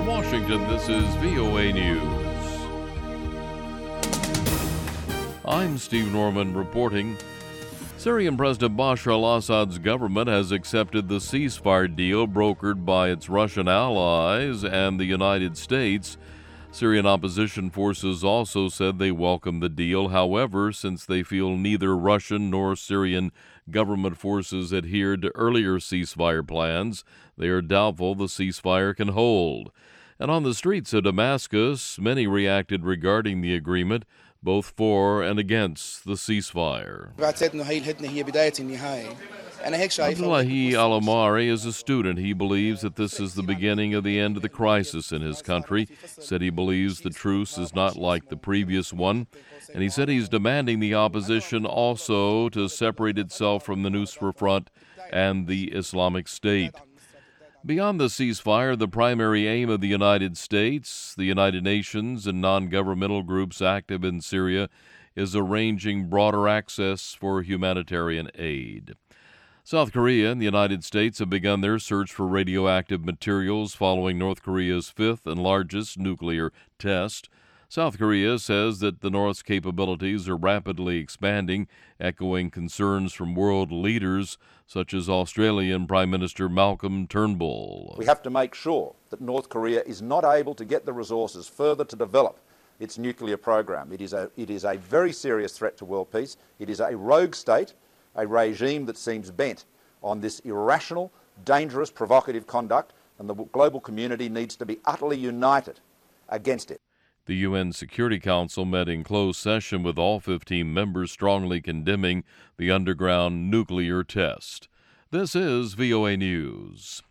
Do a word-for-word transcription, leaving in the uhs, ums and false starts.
Washington, this is V O A News. I'm Steve Norman reporting. Syrian President Bashar al-Assad's government has accepted the ceasefire deal brokered by its Russian allies and the United States. Syrian opposition forces also said they welcome the deal. However, since they feel neither Russian nor Syrian government forces adhered to earlier ceasefire plans, they are doubtful the ceasefire can hold. And on the streets of Damascus, many reacted regarding the agreement, both for and against the ceasefire. Abdullahi Al-Omari is a student. He believes that this is the beginning of the end of the crisis in his country. He said he believes the truce is not like the previous one. And he said he's demanding the opposition also to separate itself from the Nusra Front and the Islamic State. Beyond the ceasefire, the primary aim of the United States, the United Nations, and non-governmental groups active in Syria is arranging broader access for humanitarian aid. South Korea and the United States have begun their search for radioactive materials following North Korea's fifth and largest nuclear test. South Korea says that the North's capabilities are rapidly expanding, echoing concerns from world leaders such as Australian Prime Minister Malcolm Turnbull. We have to make sure that North Korea is not able to get the resources further to develop its nuclear program. It is a, it is a very serious threat to world peace. It is a rogue state, a regime that seems bent on this irrational, dangerous, provocative conduct, and the global community needs to be utterly united against it. The U N Security Council met in closed session with all fifteen members strongly condemning the underground nuclear test. This is V O A News.